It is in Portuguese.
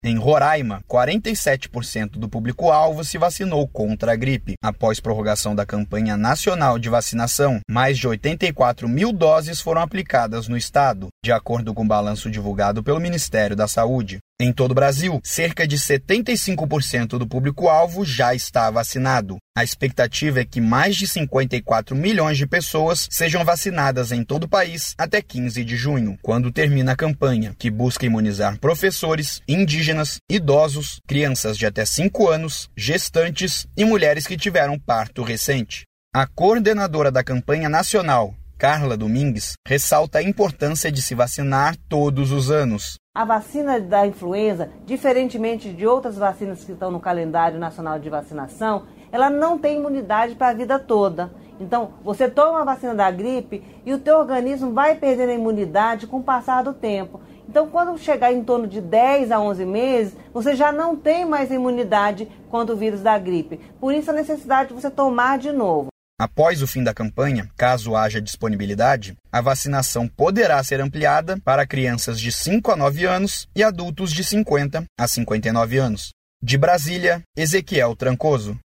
Em Roraima, 47% do público-alvo se vacinou contra a gripe. Após prorrogação da campanha nacional de vacinação, mais de 84 mil doses foram aplicadas no estado, de acordo com o balanço divulgado pelo Ministério da Saúde. Em todo o Brasil, cerca de 75% do público-alvo já está vacinado. A expectativa é que mais de 54 milhões de pessoas sejam vacinadas em todo o país até 15 de junho, quando termina a campanha, que busca imunizar professores, indígenas, idosos, crianças de até 5 anos, gestantes e mulheres que tiveram parto recente. A coordenadora da campanha nacional, Carla Domingues, ressalta a importância de se vacinar todos os anos. A vacina da influenza, diferentemente de outras vacinas que estão no calendário nacional de vacinação, ela não tem imunidade para a vida toda. Então, você toma a vacina da gripe e o teu organismo vai perdendo a imunidade com o passar do tempo. Então, quando chegar em torno de 10 a 11 meses, você já não tem mais imunidade contra o vírus da gripe. Por isso, a necessidade de você tomar de novo. Após o fim da campanha, caso haja disponibilidade, a vacinação poderá ser ampliada para crianças de 5 a 9 anos e adultos de 50 a 59 anos. De Brasília, Ezequiel Trancoso.